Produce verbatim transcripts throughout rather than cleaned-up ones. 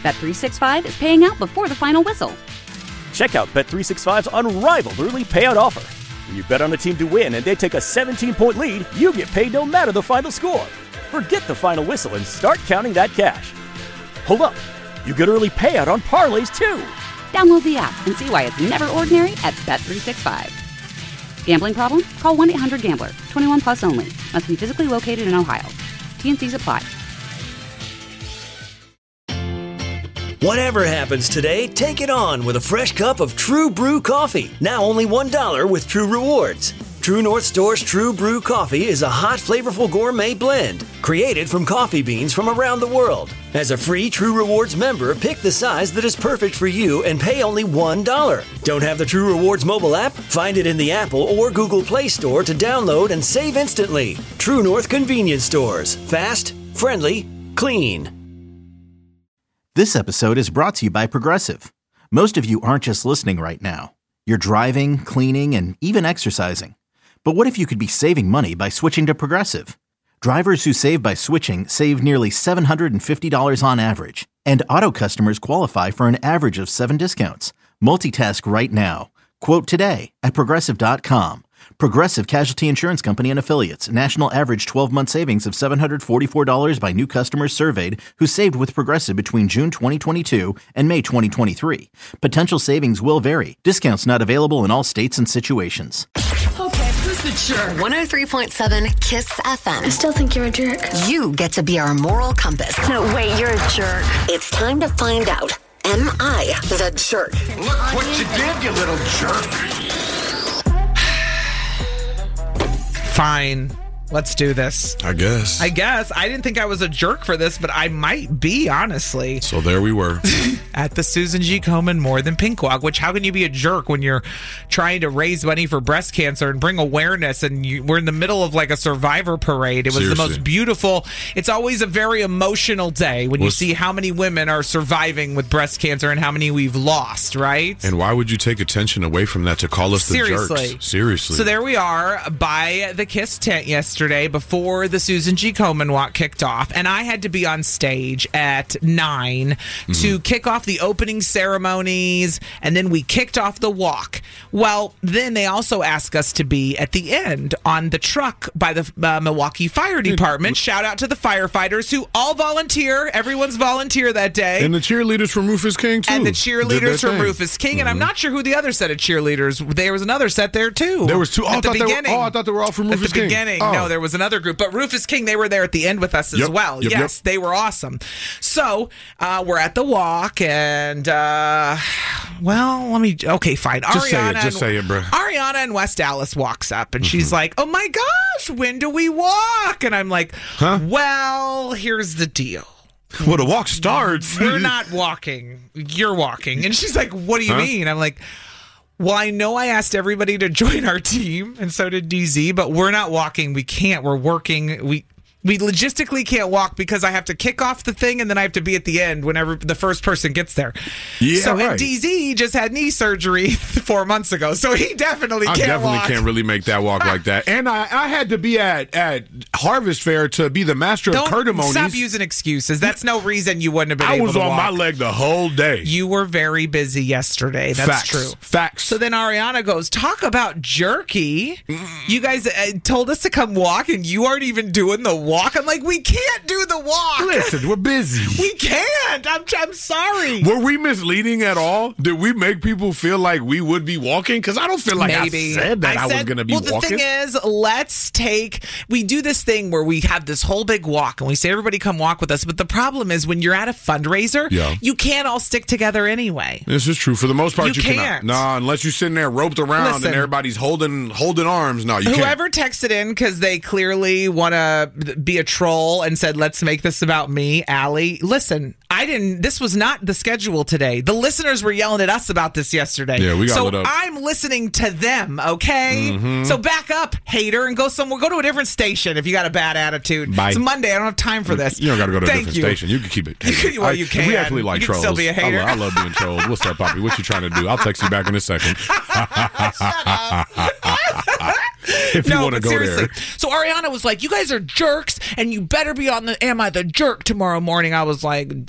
Bet three sixty-five is paying out before the final whistle. Check out Bet three sixty-five's unrivaled early payout offer. When you bet on a team to win and they take a seventeen-point lead, you get paid no matter the final score. Forget the final whistle and start counting that cash. Hold up. You get early payout on parlays, too. Download the app and see why it's never ordinary at Bet three sixty-five. Gambling problem? Call one eight hundred gambler. twenty-one plus only. Must be physically located in Ohio. T N Cs apply. Whatever happens today, take it on with a fresh cup of True Brew coffee. Now only one dollar with True Rewards. True North Store's True Brew coffee is a hot, flavorful gourmet blend created from coffee beans from around the world. As a free True Rewards member, pick the size that is perfect for you and pay only one dollar. Don't have the True Rewards mobile app? Find it in the Apple or Google Play Store to download and save instantly. True North Convenience Stores. Fast, friendly, clean. This episode is brought to you by Progressive. Most of you aren't just listening right now. You're driving, cleaning, and even exercising. But what if you could be saving money by switching to Progressive? Drivers who save by switching save nearly seven hundred fifty dollars on average. And auto customers qualify for an average of seven discounts. Multitask right now. Quote today at Progressive dot com. Progressive Casualty Insurance Company and Affiliates. National average twelve-month savings of seven hundred forty-four dollars by new customers surveyed who saved with Progressive between June twenty twenty-two and May twenty twenty-three. Potential savings will vary. Discounts not available in all states and situations. Okay, who's the jerk? one oh three point seven KISS F M. I still think you're a jerk. You get to be our moral compass. No, wait, you're a jerk. It's time to find out. Am I the jerk? Look what you did, you little jerk. Fine. Let's do this. I guess. I guess. I didn't think I was a jerk for this, but I might be, honestly. So there we were. At the Susan G. Komen More Than Pink Walk, which how can you be a jerk when you're trying to raise money for breast cancer and bring awareness, and you, we're in the middle of like a survivor parade. It was Seriously. the most beautiful. It's always a very emotional day when What's, you see how many women are surviving with breast cancer and how many we've lost, right? And why would you take attention away from that to call us Seriously. the jerks? Seriously. So there we are by the KISS tent yesterday before the Susan G. Komen Walk kicked off, and I had to be on stage at nine mm-hmm. to kick off the opening ceremonies, and then we kicked off the walk. Well, then they also asked us to be at the end on the truck by the uh, Milwaukee Fire Department. Shout out to the firefighters who all volunteer. Everyone's volunteer that day. And the cheerleaders from Rufus King, too. And the cheerleaders from thing. Rufus King, mm-hmm. and I'm not sure who the other set of cheerleaders. There was another set there, too. There was two. Oh, at the I beginning. They were, oh, I thought they were all from Rufus At the King. beginning. Oh. No, there was another group. But Rufus King, they were there at the end with us as yep. well. Yep, yes, yep. they were awesome. So uh, we're at the walk, and uh, well, let me. Okay, fine. Just Ariana say it. Just and, say it, bro. Ariana in West Dallas walks up, and mm-hmm. she's like, "Oh my gosh, when do we walk?" And I'm like, huh? "Well, here's the deal." Well, the walk starts. We're not walking. You're walking. And she's like, "What do you huh? mean?" I'm like, well, I know I asked everybody to join our team, and so did D Z, but we're not walking. We can't. We're working. We we logistically can't walk because I have to kick off the thing, and then I have to be at the end whenever the first person gets there. Yeah, so, right. And D Z just had knee surgery four months ago, so he definitely I can't definitely walk. can't really make that walk like that. And I, I had to be at, at Harvest Fair to be the master Don't of cardamonies. Stop using excuses. That's no reason you wouldn't have been I able was to on walk. my leg the whole day. You were very busy yesterday. That's Facts. true. Facts. So then Ariana goes, talk about jerky. You guys uh, told us to come walk, and you aren't even doing the walk. I'm like, we can't do the walk. Listen, we're busy. We can't. I'm, I'm sorry. Were we misleading at all? Did we make people feel like we would be walking? Because I don't feel like Maybe. I said that I, I said, was going to be well, walking. Well, the thing is, let's take, we do this thing where we have this whole big walk, and we say, everybody come walk with us. But the problem is, when you're at a fundraiser, yeah. you can't all stick together anyway. This is true. For the most part, you, you can't. cannot. Nah, unless you're sitting there roped around Listen, and everybody's holding holding arms. No, you can't. Whoever texted in because they clearly want to be a troll and said, let's make this about me, Allie. Listen, I didn't, this was not the schedule today. The listeners were yelling at us about this yesterday. Yeah, we got so lit up. I'm listening to them, okay? Mm-hmm. So back up, hater, and go somewhere. Go to a different station if you got a bad attitude. Bye. It's Monday. I don't have time for this. You don't got to go to Thank a different you. station. You can keep it. You can, well, I, you can. We actually like you trolls. Can still be a hater. I, love, I love being trolled. What's up, Poppy? What you trying to do? I'll text you back in a second. Shut up. if you no, want to but go seriously. there. So Ariana was like, you guys are jerks, and you better be on the Am I the Jerk tomorrow morning. I was like,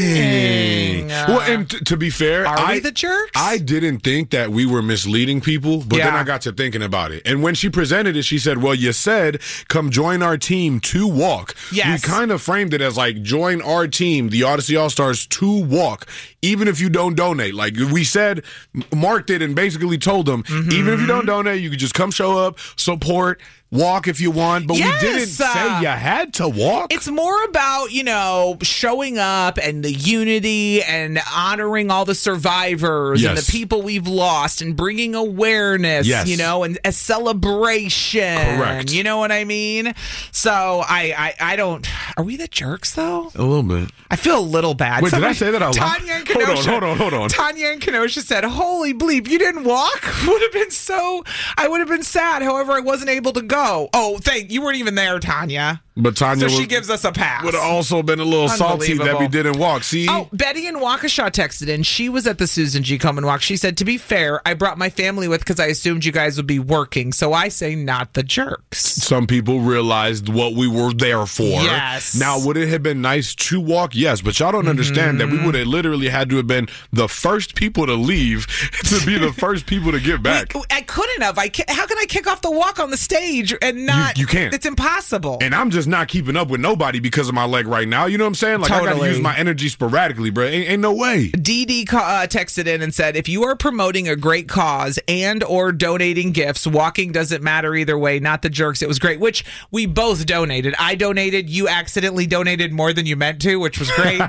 dang. Uh, well, and t- to be fair, are I, we the jerks? I didn't think that we were misleading people, but then Yeah. I got to thinking about it. And when she presented it, she said, well, you said, come join our team to walk. Yes. We kind of framed it as like, join our team, the Odyssey All-Stars, to walk, even if you don't donate. Like we said, marked it and basically told them, Mm-hmm. even if you don't donate, you could just come show up, support, walk if you want, but Yes, we didn't uh, say you had to walk. It's more about, you know, showing up and the unity and honoring all the survivors and Yes. the people we've lost and bringing awareness, Yes. you know, and a celebration. Correct. You know what I mean? So I, I, I don't. Are we the jerks, though? A little bit. I feel a little bad. Wait, did I say that out loud? Tanya and Hold on, Kenosha. hold on, hold on. Tanya and Kenosha said, holy bleep, you didn't walk? Would have been so, I would have been sad. However, I wasn't able to go. Oh, thank you. weren't even there, Tanya. But Tanya so she was, gives us a pass. would have also been a little salty that we Unbelievable. didn't walk. See? Oh, Betty in Waukesha texted in. She was at the Susan G. Komen walk. She said, to be fair, I brought my family with because I assumed you guys would be working. So I say not the jerks. Some people realized what we were there for. Yes. Now, would it have been nice to walk? Yes, but y'all don't understand that we would have literally had to have been the first people to leave to be the first people to get back. We, I couldn't have. I ca- How can I kick off the walk on the stage and not? You, you can't. It's impossible. And I'm just not keeping up with nobody because of my leg right now. You know what I'm saying? Like, I got to Totally. use my energy sporadically, bro. Ain't, ain't no way. Dee Dee ca- uh, texted in and said, if you are promoting a great cause and or donating gifts, walking doesn't matter either way, not the jerks. It was great, which we both donated. I donated. You accidentally donated more than you meant to, which was great.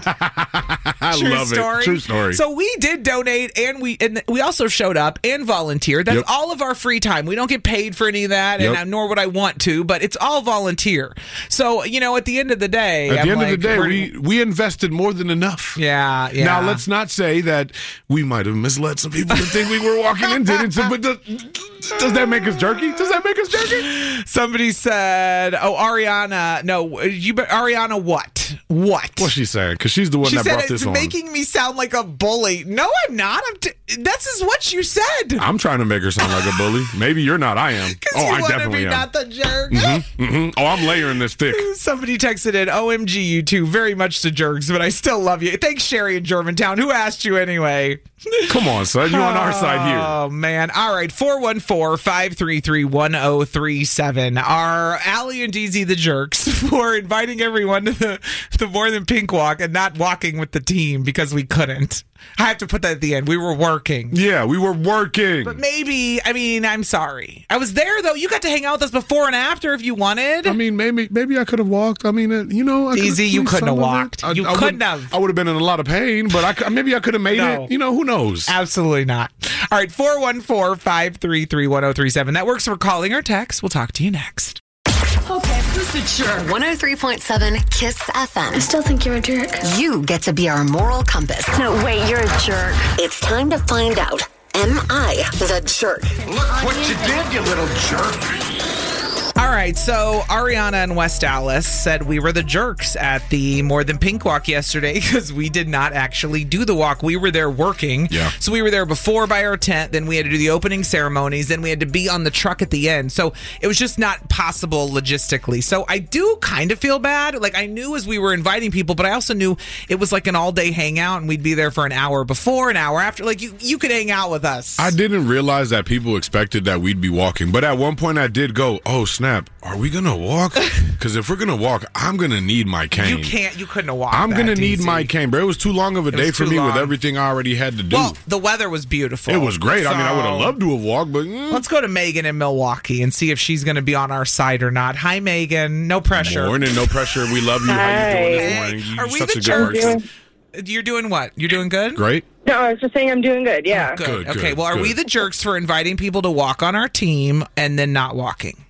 I True love story. it. True story. So we did donate, and we and we also showed up and volunteered. That's Yep. all of our free time. We don't get paid for any of that, Yep. and uh, nor would I want to, but it's all volunteer. So, you know, at the end of the day, At the I'm end like, of the day, we're- we, we invested more than enough. yeah, yeah. Now, let's not say that we might have misled some people to think we were walking and didn't. So, but does, does that make us jerky? Does that make us jerky? Somebody said, "Oh, Ariana, no, you, but Ariana, what, what?" What's she saying? Because she's the one She that said brought it's this on. making me sound like a bully. No, I'm not. I'm t- this is what you said. I'm trying to make her sound like a bully. Maybe you're not. I am. Because Oh, you I want to definitely be am. not the jerk. hmm Oh, I'm layering this thick. Somebody texted in, O M G, you two, very much the jerks, but I still love you. Thanks, Sherry in Germantown. Who asked you anyway? Come on, son. You on our side here. Oh, man. All right. four one four, five three three, one oh three seven. Are Allie and D Z the jerks for inviting everyone to the, the More Than Pink walk and not walking with the team because we couldn't? I have to put that at the end. We were working. Yeah, we were working. But maybe, I mean, I'm sorry. I was there, though. You got to hang out with us before and after if you wanted. I mean, maybe maybe I could have walked. I mean, uh, you know, I could've Easy, you seen couldn't some have of it. walked. I, You I couldn't would- have. I would have been in a lot of pain, but I cou- maybe I could have made No. it. You know, who knows? Absolutely not. All right, four one four, five three three, one oh three seven. That works for calling or text. We'll talk to you next. Okay, who's the jerk? one oh three point seven KISS F M. I still think you're a jerk. You get to be our moral compass. No, wait, you're a jerk. It's time to find out. Am I the jerk? Look what you did, you little jerk. All right, so Ariana and West Dallas said we were the jerks at the More Than Pink walk yesterday because we did not actually do the walk. We were there working. Yeah. So we were there before by our tent. Then we had to do the opening ceremonies. Then we had to be on the truck at the end. So it was just not possible logistically. So I do kind of feel bad. Like I knew as we were inviting people, but I also knew it was like an all day hangout and we'd be there for an hour before, an hour after. Like you, you could hang out with us. I didn't realize that people expected that we'd be walking, but at one point I did go, oh snap, are we gonna walk? Because if we're gonna walk, I'm gonna need my cane. You can't, you couldn't have walked. I'm that, gonna D need C. my cane, bro. It was too long of a It day was for too me with long. everything I already had to do. Well, the weather was beautiful. It was great. I mean, I would have So- loved to have walked, but mm, Let's go to Megan in Milwaukee and see if she's going to be on our side or not. Hi, Megan. No pressure. morning, no pressure. We love you. How you doing this Hey, morning? You, are you're we such the a good jerks? person. You're doing what? You're doing good? Great. No, I was just saying I'm doing good, yeah. Oh, good. Good, Okay, good, well, are good. we the jerks for inviting people to walk on our team and then not walking?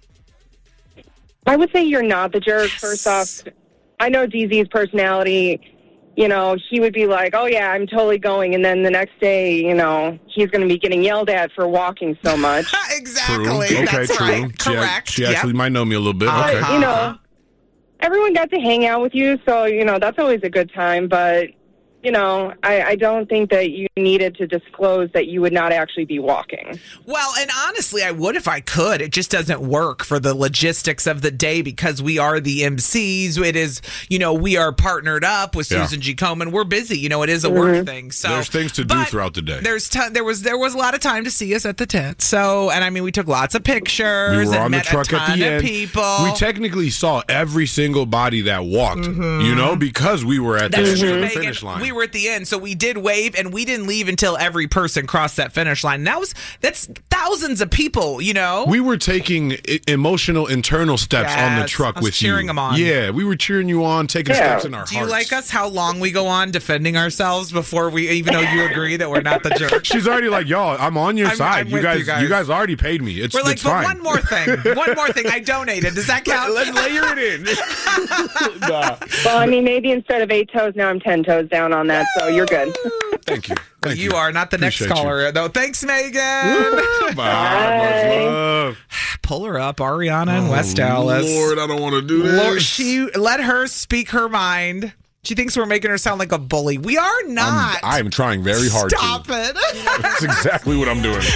I would say you're not the jerk, first off. I know D Z's personality. You know, he would be like, oh, yeah, I'm totally going. And then the next day, you know, he's going to be getting yelled at for walking so much. exactly. True. Okay, That's true. right. She, Correct. she Yep. actually might know me a little bit. Uh-huh. Okay. But, you know, everyone got to hang out with you. So, you know, that's always a good time. But you know, I, I don't think that you needed to disclose that you would not actually be walking. Well, and honestly, I would if I could. It just doesn't work for the logistics of the day because we are the M Cs. It is, you know, we are partnered up with Yeah. Susan G. Komen. We're busy. You know, it is a work thing. So There's things to do but throughout the day. There's ton, there was there was a lot of time to see us at the tent. So, and I mean, we took lots of pictures. We were and on the met truck a ton at the of end. people. We technically saw every single body that walked, Mm-hmm. you know, because we were at That's the true, the Megan. finish line. We were at the end, so we did wave, and we didn't leave until every person crossed that finish line. And that was that's thousands of people, you know. We were taking I- emotional internal steps on the Yes, truck I was with cheering you. them on. Yeah, we were cheering you on, taking Yeah. steps in our Do you hearts. like us? How long we go on defending ourselves before we, even though you agree that we're not the jerk? She's already like, y'all, I'm on your I'm- side. I'm you, with guys, you guys. guys already paid me. It's, We're like, it's but fine. one more thing, one more thing. I donated. Does that count? Let's layer it in. Nah. Well, I mean, maybe instead of eight toes, now I'm ten toes down on that, so you're good. Thank you. Thank you are not the Appreciate next you. caller, though. Thanks, Megan. Bye. Much love. Pull her up, Ariana in West Dallas. Lord, I don't want to do this. Lord, she let her speak her mind. She thinks we're making her sound like a bully. We are not. I'm, I'm trying very hard Stop to. it. That's exactly what I'm doing.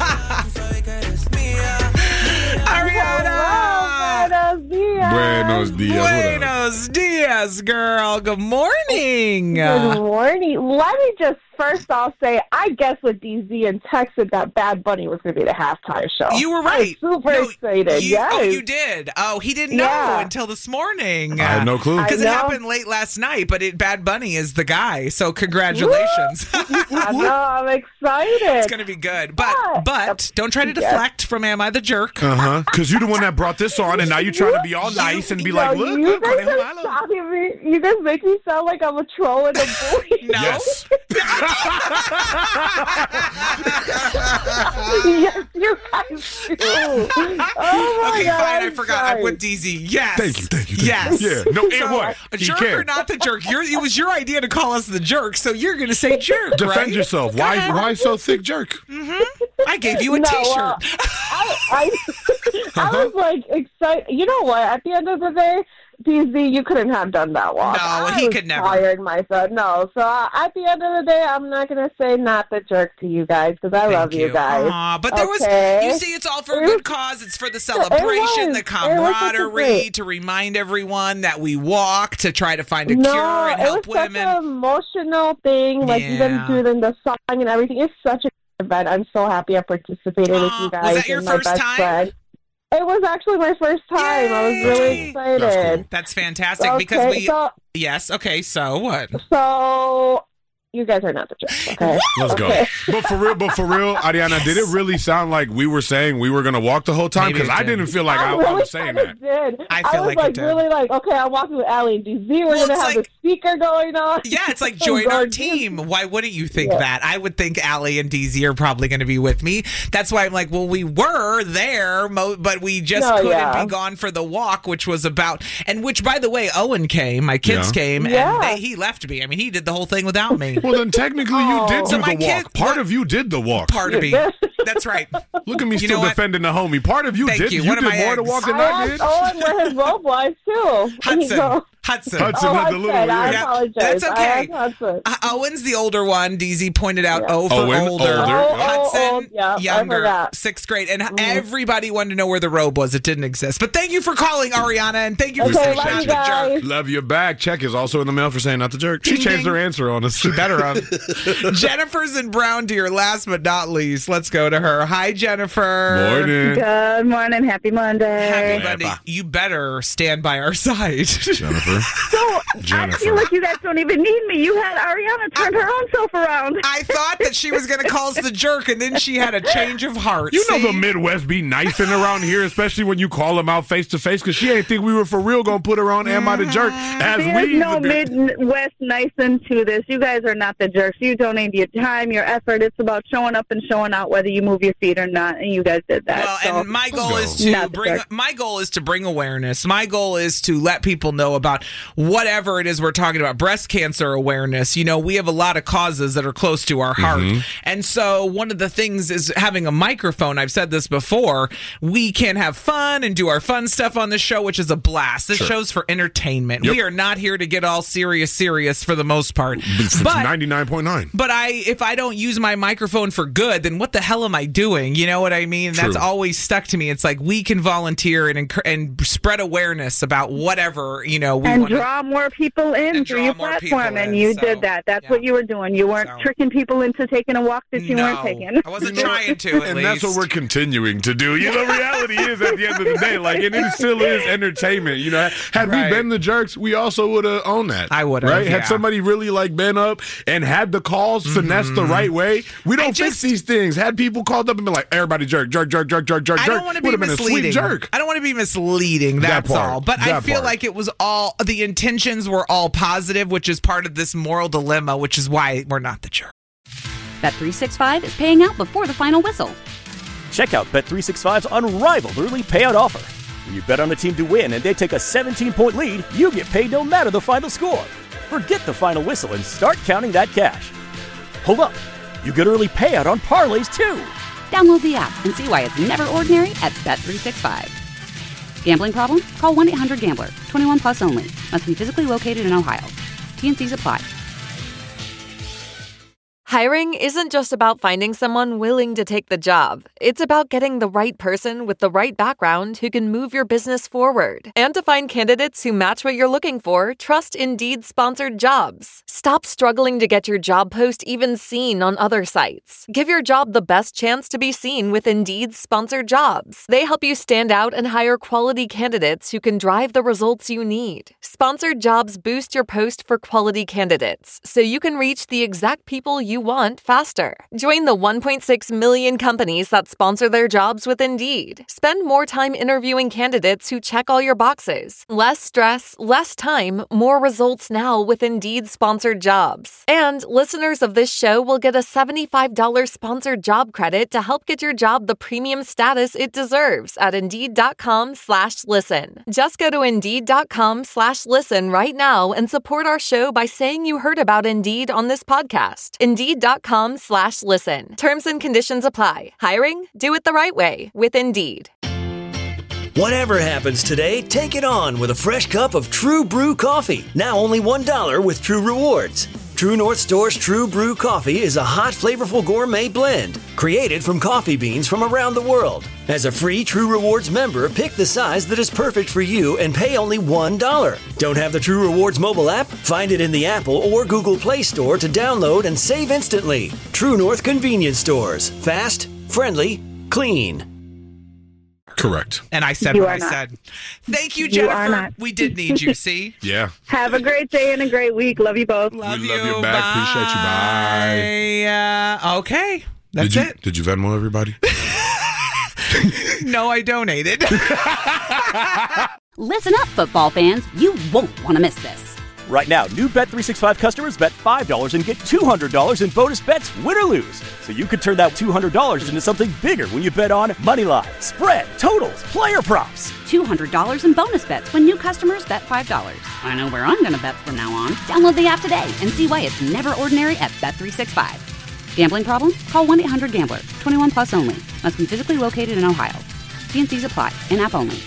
Ariana. Buenos dias. What up? Buenos dias, girl. Good morning. Good morning. Let me just first off say, I guess with D Z and texted that Bad Bunny was going to be the halftime show. You were I right. was super No, excited. You, yes. Oh, you did. Oh, he didn't know Yeah. until this morning. I had no clue. Because I it know. happened late last night, but it, Bad Bunny is the guy. So congratulations. I know. I'm excited. It's going to be good. But but don't try to Yes. deflect from Am I the Jerk? Uh huh. Because you're the one that brought this on, and now you're trying to be all nice and be like, Yo, look, you look, guys Conejo are Malo. stopping me. You guys make me sound like I'm a troll and a bully. No. Yes. Yes, you guys do. Oh my Okay, God, fine. I I'm forgot. I'm sorry. with D Z. Yes. Thank you, thank you, thank yes. you. Yeah. No, and So, what? A He jerk can. or not the jerk? You're, it was your idea to call us the jerk, so you're going to say jerk, Defend right? yourself. Why? Why so thick, jerk? I gave you a No, T-shirt. uh, I, I, I was like excited. You know what? At the end of the day, D Z, you couldn't have done that walk. No, I he was could never. Tired myself. No. So uh, at the end of the day, I'm not gonna say not the jerk to you guys because I love Thank you guys. Aw, but there Okay? was, you see, it's all for a It good was- cause. It's for the celebration, was. the It was such a camaraderie, great- to remind everyone that we walk to try to find a no, cure and it help was such women. an emotional thing. Like even Yeah. doing the song and everything. It's such a good event. I'm so happy I participated with Aw, you was guys. that your and my first best time? friend. It was actually my first time. I was really Yay! excited. That's cool. That's fantastic Okay, because we. so, Yes. Okay. So what? so you guys are not the jerks, okay? Let's go. Okay. But for real, but for real, Ariana, did it really sound like we were saying we were gonna walk the whole time? Maybe Because it I did. didn't feel like I, I really was saying that. kinda Did. I feel was like it like did. really like, okay, I'm walking with Allie and D Z. We're Well, gonna it's have like- the speaker going on. Yeah, it's like Oh, join our God. team. Why wouldn't you think Yeah. that? I would think Allie and D Z are probably going to be with me. That's why I'm like, well, we were there, mo- but we just No, couldn't yeah. be gone for the walk, which was about, and which, by the way, Owen came, my kids Yeah. came, Yeah. and they, he left me. I mean, he did the whole thing without me. Well, then technically you Oh. did So do my the walk. kid- Part what- of you did the walk. Part of me. That's right. Look at me You still know what? defending the homie. Part of you Thank did. you. You One of did my more to eggs. walk than I I asked did. Owen where his robe was too. And he Hudson. goes, Hudson. Hudson oh, had the Hudson, little. I yeah. apologize. That's I okay. asked Hudson. Uh, Owen's the older one. D Z pointed out Yeah. O for Owen, older. older. Oh, Hudson, oh, old. Yeah, I younger, forgot. sixth grade. And everybody wanted to know where the robe was. It didn't exist. But thank you for calling, Ariana, and thank you for Okay, saying love not you the jerk. guys. Love your bag. Check is also in the mail for saying not the jerk. She Ding, changed ding. her answer on us. She Better have. Jennifer's in Brown Deer. Last but not least, let's go to her. Hi, Jennifer. Morning. Good morning. Happy Monday. Happy Monday. You better stand by our side. Jennifer. So I Jennifer. feel like you guys don't even need me. You had Ariana turn her own self around. I thought that she was going to call us the jerk, and then she had a change of heart. You know See? the Midwest be knifing around here, especially when you call them out face to face, because she ain't think we were for real gonna put her on Am I the Jerk as There's we no did. Midwest nice into this. You guys are not the jerks. You donate your time, your effort. It's about showing up and showing out whether you move your feet or not, and you guys did that. Well, so. and my goal go. is to Not the bring jerk. my goal is to bring awareness. My goal is to let people know about about whatever it is we're talking about, breast cancer awareness. You know, we have a lot of causes that are close to our heart. Mm-hmm. And so one of the things is having a microphone. I've said this before. We can have fun and do our fun stuff on the show, which is a blast. This sure. show's for entertainment. Yep. We are not here to get all serious, serious for the most part. It's but ninety-nine point nine. But I, if I don't use my microphone for good, then what the hell am I doing? You know what I mean? True. That's always stuck to me. It's like we can volunteer and and spread awareness about whatever, you know, we and want draw more people in through your platform. And you so, did that. That's yeah. what you were doing. You weren't so. tricking people into taking a walk that you no, weren't taking. I wasn't trying to. At and least. That's what we're continuing to do. You know, reality is at the end of the day, like, and it still is entertainment. You know, had right. we been the jerks, we also would have owned that. I would have. Right? Yeah. Had somebody really like been up and had the calls finessed mm-hmm. the right way, we don't I fix just, these things. Had people called up and been like, everybody jerk, jerk, jerk, jerk, jerk, jerk, I don't want to be would have been a misleading. sweet jerk. I don't want to be misleading. That's that all. But that I feel part. like it was all the intentions were all positive, which is part of this moral dilemma, which is why we're not the jerk. Bet three sixty-five is paying out before the final whistle. Check out Bet three sixty-five's unrivaled early payout offer. When you bet on a team to win and they take a seventeen-point lead, you get paid no matter the final score. Forget the final whistle and start counting that cash. Hold up. You get early payout on parlays, too. Download the app and see why it's never ordinary at Bet three sixty-five. Gambling problem? Call one eight hundred gambler. twenty-one plus only. Must be physically located in Ohio. T and C's apply. Hiring isn't just about finding someone willing to take the job. It's about getting the right person with the right background who can move your business forward. And to find candidates who match what you're looking for, trust Indeed-sponsored jobs. Stop struggling to get your job post even seen on other sites. Give your job the best chance to be seen with Indeed-sponsored jobs. They help you stand out and hire quality candidates who can drive the results you need. Sponsored jobs boost your post for quality candidates, so you can reach the exact people you want faster. Join the one point six million companies that sponsor their jobs with Indeed. Spend more time interviewing candidates who check all your boxes. Less stress, less time, more results now with Indeed-sponsored jobs. And listeners of this show will get a seventy-five dollars sponsored job credit to help get your job the premium status it deserves at Indeed.com slash listen. Just go to Indeed.com slash listen right now and support our show by saying you heard about Indeed on this podcast. Indeed.com slash listen. Terms and conditions apply. Hiring? Do it the right way with Indeed. Whatever happens today, take it on with a fresh cup of True Brew coffee. Now only one dollar with True Rewards. True North Store's True Brew coffee is a hot, flavorful gourmet blend created from coffee beans from around the world. As a free True Rewards member, pick the size that is perfect for you and pay only one dollar. Don't have the True Rewards mobile app? Find it in the Apple or Google Play Store to download and save instantly. True North Convenience Stores. Fast, friendly, clean. Correct. And I said You what are I not. said. Thank you, You Jennifer. are not. We did need you, see? Yeah. Have a great day and a great week. Love you both. Love we you. love you back. Bye. Appreciate you. Bye. Uh, okay. That's did you, it. Did you Venmo everybody? No, I donated. Listen up, football fans. You won't want to miss this. Right now, new Bet three sixty-five customers bet five dollars and get two hundred dollars in bonus bets, win or lose. So you could turn that two hundred dollars into something bigger when you bet on money line, spread, totals, player props. two hundred dollars in bonus bets when new customers bet five dollars. I know where I'm going to bet from now on. Download the app today and see why it's never ordinary at Bet three sixty-five. Gambling problem? Call one eight hundred gambler. twenty-one plus only. Must be physically located in Ohio. T and C's apply. In-app only.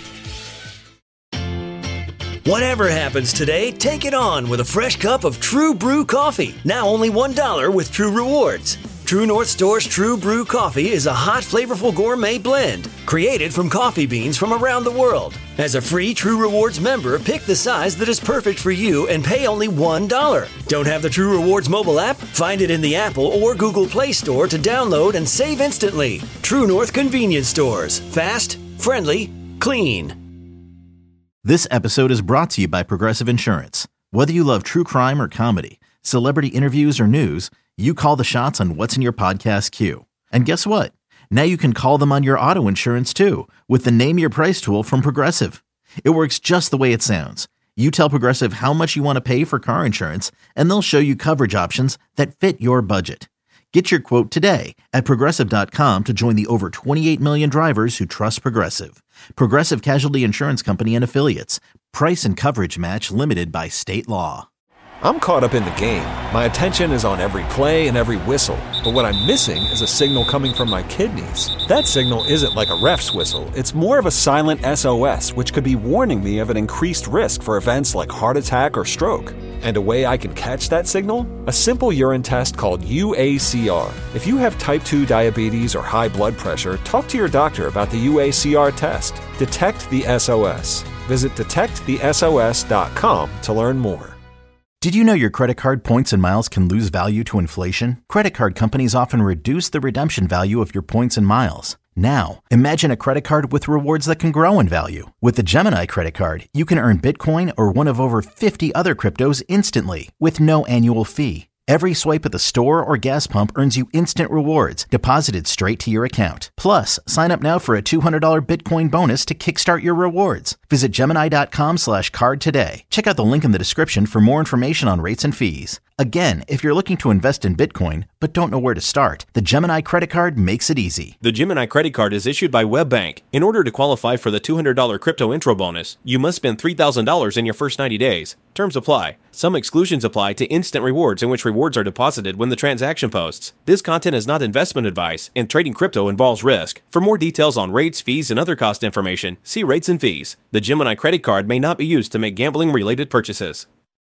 Whatever happens today, take it on with a fresh cup of True Brew coffee. Now only one dollar with True Rewards. True North Store's True Brew coffee is a hot, flavorful gourmet blend created from coffee beans from around the world. As a free True Rewards member, pick the size that is perfect for you and pay only one dollar. Don't have the True Rewards mobile app? Find it in the Apple or Google Play Store to download and save instantly. True North Convenience Stores. Fast, friendly, clean. This episode is brought to you by Progressive Insurance. Whether you love true crime or comedy, celebrity interviews or news, you call the shots on what's in your podcast queue. And guess what? Now you can call them on your auto insurance too with the Name Your Price tool from Progressive. It works just the way it sounds. You tell Progressive how much you want to pay for car insurance, and they'll show you coverage options that fit your budget. Get your quote today at Progressive dot com to join the over twenty-eight million drivers who trust Progressive. Progressive Casualty Insurance Company and Affiliates. Price and coverage match limited by state law. I'm caught up in the game. My attention is on every play and every whistle. But what I'm missing is a signal coming from my kidneys. That signal isn't like a ref's whistle. It's more of a silent S O S, which could be warning me of an increased risk for events like heart attack or stroke. And a way I can catch that signal? A simple urine test called U A C R. If you have type two diabetes or high blood pressure, talk to your doctor about the U A C R test. Detect the S O S. Visit detect the S O S dot com to learn more. Did you know your credit card points and miles can lose value to inflation? Credit card companies often reduce the redemption value of your points and miles. Now, imagine a credit card with rewards that can grow in value. With the Gemini credit card, you can earn Bitcoin or one of over fifty other cryptos instantly with no annual fee. Every swipe at the store or gas pump earns you instant rewards deposited straight to your account. Plus, sign up now for a two hundred dollars Bitcoin bonus to kickstart your rewards. Visit Gemini.com slash card today. Check out the link in the description for more information on rates and fees. Again, if you're looking to invest in Bitcoin but don't know where to start, the Gemini credit card makes it easy. The Gemini credit card is issued by WebBank. In order to qualify for the two hundred dollars crypto intro bonus, you must spend three thousand dollars in your first ninety days. Terms apply. Some exclusions apply to instant rewards in which rewards are deposited when the transaction posts. This content is not investment advice, and trading crypto involves risk. For more details on rates, fees, and other cost information, see rates and fees. The Gemini credit card may not be used to make gambling-related purchases.